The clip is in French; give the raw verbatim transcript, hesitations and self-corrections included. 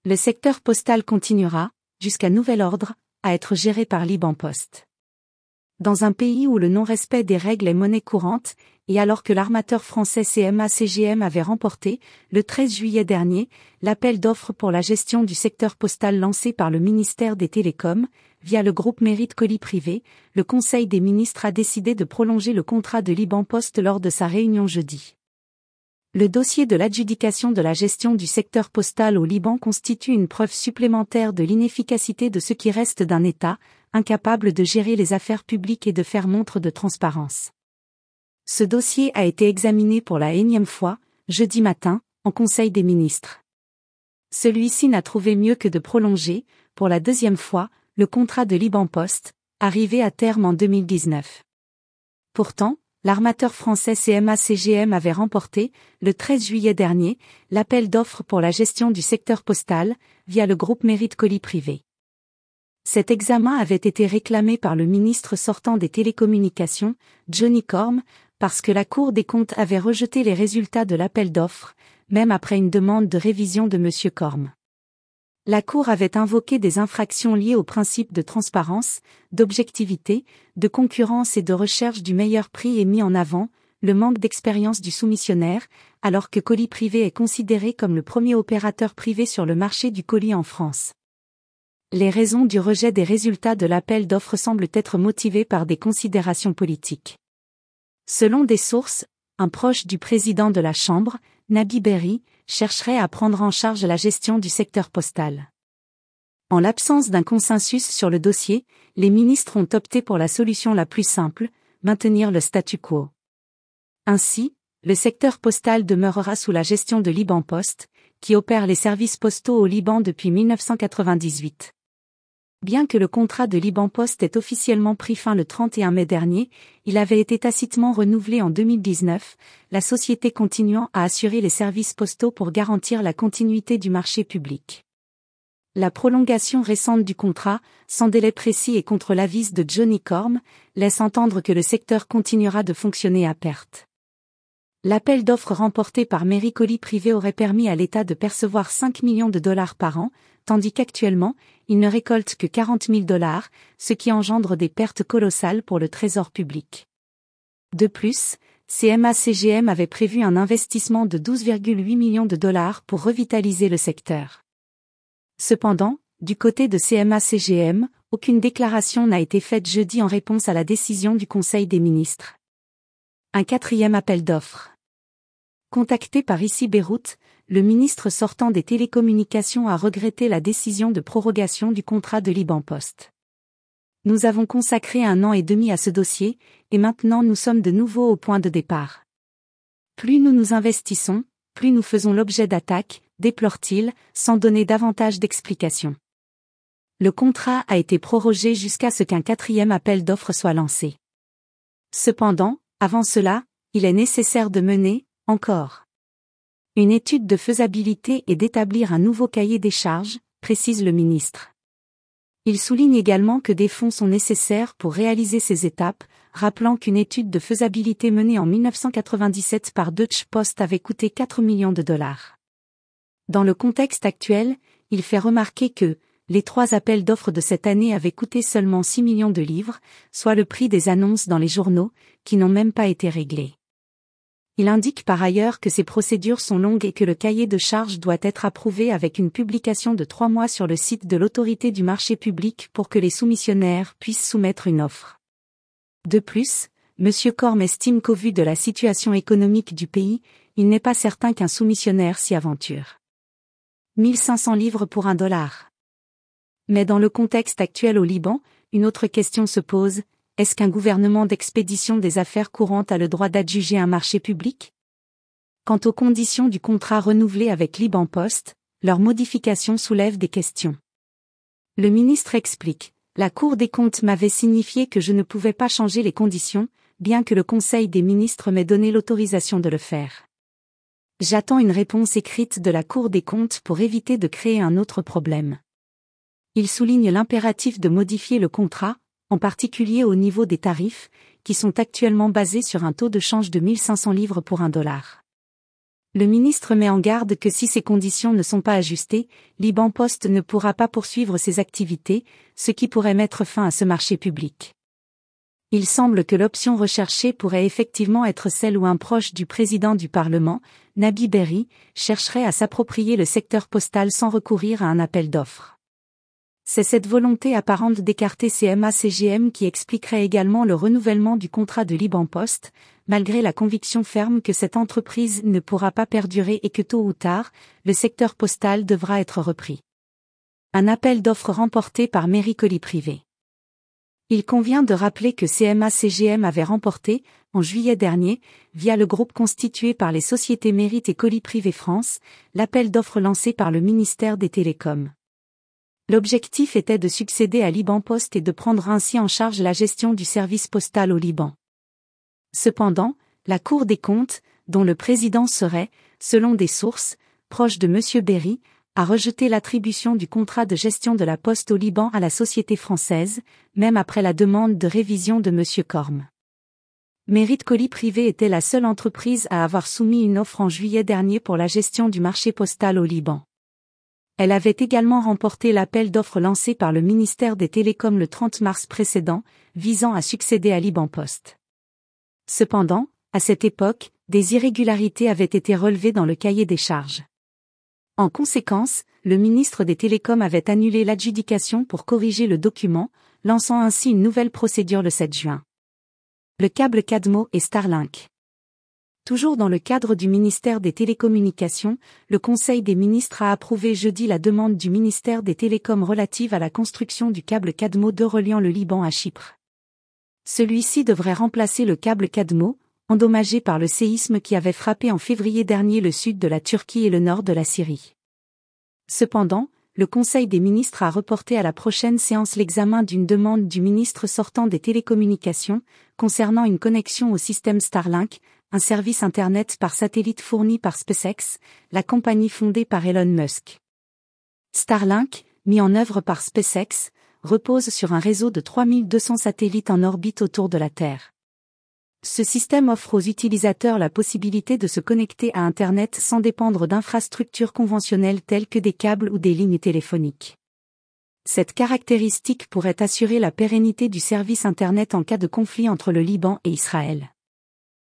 Le secteur postal continuera, jusqu'à nouvel ordre, à être géré par Liban Post. Dans un pays où le non-respect des règles est monnaie courante, et alors que l'armateur français C M A C G M avait remporté, le treize juillet dernier, l'appel d'offres pour la gestion du secteur postal lancé par le ministère des Télécoms, via le groupe Mérite Colis Privé, le Conseil des ministres a décidé de prolonger le contrat de Liban Post lors de sa réunion jeudi. Le dossier de l'adjudication de la gestion du secteur postal au Liban constitue une preuve supplémentaire de l'inefficacité de ce qui reste d'un État, incapable de gérer les affaires publiques et de faire montre de transparence. Ce dossier a été examiné pour la énième fois, jeudi matin, en Conseil des ministres. Celui-ci n'a trouvé mieux que de prolonger, pour la deuxième fois, le contrat de Liban Post, arrivé à terme en deux mille dix-neuf. Pourtant, l'armateur français C M A C G M avait remporté, le treize juillet dernier, l'appel d'offres pour la gestion du secteur postal, via le groupe Mérite Colis Privé. Cet examen avait été réclamé par le ministre sortant des Télécommunications, Johnny Corm, parce que la Cour des comptes avait rejeté les résultats de l'appel d'offres, même après une demande de révision de M. Corm. La Cour avait invoqué des infractions liées aux principes de transparence, d'objectivité, de concurrence et de recherche du meilleur prix et mis en avant le manque d'expérience du soumissionnaire, alors que Colis Privé est considéré comme le premier opérateur privé sur le marché du colis en France. Les raisons du rejet des résultats de l'appel d'offres semblent être motivées par des considérations politiques. Selon des sources, un proche du président de la Chambre, Nabi Berri, chercherait à prendre en charge la gestion du secteur postal. En l'absence d'un consensus sur le dossier, les ministres ont opté pour la solution la plus simple, maintenir le statu quo. Ainsi, le secteur postal demeurera sous la gestion de Liban Post, qui opère les services postaux au Liban depuis mille neuf cent quatre-vingt-dix-huit. Bien que le contrat de Liban Post ait officiellement pris fin le trente et un mai dernier, il avait été tacitement renouvelé en deux mille dix-neuf, la société continuant à assurer les services postaux pour garantir la continuité du marché public. La prolongation récente du contrat, sans délai précis et contre l'avis de Johnny Corm, laisse entendre que le secteur continuera de fonctionner à perte. L'appel d'offres remporté par Mérite Colis Privé aurait permis à l'État de percevoir cinq millions de dollars par an, tandis qu'actuellement, il ne récolte que quarante mille dollars, ce qui engendre des pertes colossales pour le trésor public. De plus, C M A C G M avait prévu un investissement de douze virgule huit millions de dollars pour revitaliser le secteur. Cependant, du côté de C M A C G M, aucune déclaration n'a été faite jeudi en réponse à la décision du Conseil des ministres. Un quatrième appel d'offres. Contacté par Issi Beyrout, le ministre sortant des Télécommunications a regretté la décision de prorogation du contrat de Liban Post. Nous avons consacré un an et demi à ce dossier, et maintenant nous sommes de nouveau au point de départ. Plus nous nous investissons, plus nous faisons l'objet d'attaques, déplore-t-il, sans donner davantage d'explications. Le contrat a été prorogé jusqu'à ce qu'un quatrième appel d'offres soit lancé. Cependant, avant cela, il est nécessaire de mener, encore, une étude de faisabilité et d'établir un nouveau cahier des charges, précise le ministre. Il souligne également que des fonds sont nécessaires pour réaliser ces étapes, rappelant qu'une étude de faisabilité menée en mille neuf cent quatre-vingt-dix-sept par Deutsche Post avait coûté quatre millions de dollars. Dans le contexte actuel, il fait remarquer que les trois appels d'offres de cette année avaient coûté seulement six millions de livres, soit le prix des annonces dans les journaux, qui n'ont même pas été réglés. Il indique par ailleurs que ces procédures sont longues et que le cahier de charges doit être approuvé avec une publication de trois mois sur le site de l'autorité du marché public pour que les soumissionnaires puissent soumettre une offre. De plus, M. Corm estime qu'au vu de la situation économique du pays, il n'est pas certain qu'un soumissionnaire s'y aventure. mille cinq cents livres pour un dollar. Mais dans le contexte actuel au Liban, une autre question se pose. Est-ce qu'un gouvernement d'expédition des affaires courantes a le droit d'adjuger un marché public? Quant aux conditions du contrat renouvelé avec Liban Post, leur modification soulève des questions. Le ministre explique, « La Cour des comptes m'avait signifié que je ne pouvais pas changer les conditions, bien que le Conseil des ministres m'ait donné l'autorisation de le faire. J'attends une réponse écrite de la Cour des comptes pour éviter de créer un autre problème. » Il souligne l'impératif de modifier le contrat, en particulier au niveau des tarifs, qui sont actuellement basés sur un taux de change de mille cinq cents livres pour un dollar. Le ministre met en garde que si ces conditions ne sont pas ajustées, Liban Post ne pourra pas poursuivre ses activités, ce qui pourrait mettre fin à ce marché public. Il semble que l'option recherchée pourrait effectivement être celle où un proche du président du Parlement, Nabi Berri, chercherait à s'approprier le secteur postal sans recourir à un appel d'offres. C'est cette volonté apparente d'écarter C M A C G M qui expliquerait également le renouvellement du contrat de Liban Post, malgré la conviction ferme que cette entreprise ne pourra pas perdurer et que tôt ou tard, le secteur postal devra être repris. Un appel d'offres remporté par Mairie Colis Privé. Il convient de rappeler que C M A C G M avait remporté, en juillet dernier, via le groupe constitué par les sociétés Mérite et Colis Privé France, l'appel d'offres lancé par le ministère des Télécoms. L'objectif était de succéder à Liban Post et de prendre ainsi en charge la gestion du service postal au Liban. Cependant, la Cour des comptes, dont le président serait, selon des sources, proches de M. Berri, a rejeté l'attribution du contrat de gestion de la Poste au Liban à la société française, même après la demande de révision de M. Corme. Mérite Colis Privé était la seule entreprise à avoir soumis une offre en juillet dernier pour la gestion du marché postal au Liban. Elle avait également remporté l'appel d'offres lancé par le ministère des Télécoms le trente mars précédent, visant à succéder à Liban Post. Cependant, à cette époque, des irrégularités avaient été relevées dans le cahier des charges. En conséquence, le ministre des Télécoms avait annulé l'adjudication pour corriger le document, lançant ainsi une nouvelle procédure le sept juin. Le câble Cadmo et Starlink. Toujours dans le cadre du ministère des Télécommunications, le Conseil des ministres a approuvé jeudi la demande du ministère des Télécoms relative à la construction du câble Cadmo deux reliant le Liban à Chypre. Celui-ci devrait remplacer le câble Cadmo, endommagé par le séisme qui avait frappé en février dernier le sud de la Turquie et le nord de la Syrie. Cependant, le Conseil des ministres a reporté à la prochaine séance l'examen d'une demande du ministre sortant des Télécommunications, concernant une connexion au système Starlink, un service Internet par satellite fourni par SpaceX, la compagnie fondée par Elon Musk. Starlink, mis en œuvre par SpaceX, repose sur un réseau de trois mille deux cents satellites en orbite autour de la Terre. Ce système offre aux utilisateurs la possibilité de se connecter à Internet sans dépendre d'infrastructures conventionnelles telles que des câbles ou des lignes téléphoniques. Cette caractéristique pourrait assurer la pérennité du service Internet en cas de conflit entre le Liban et Israël.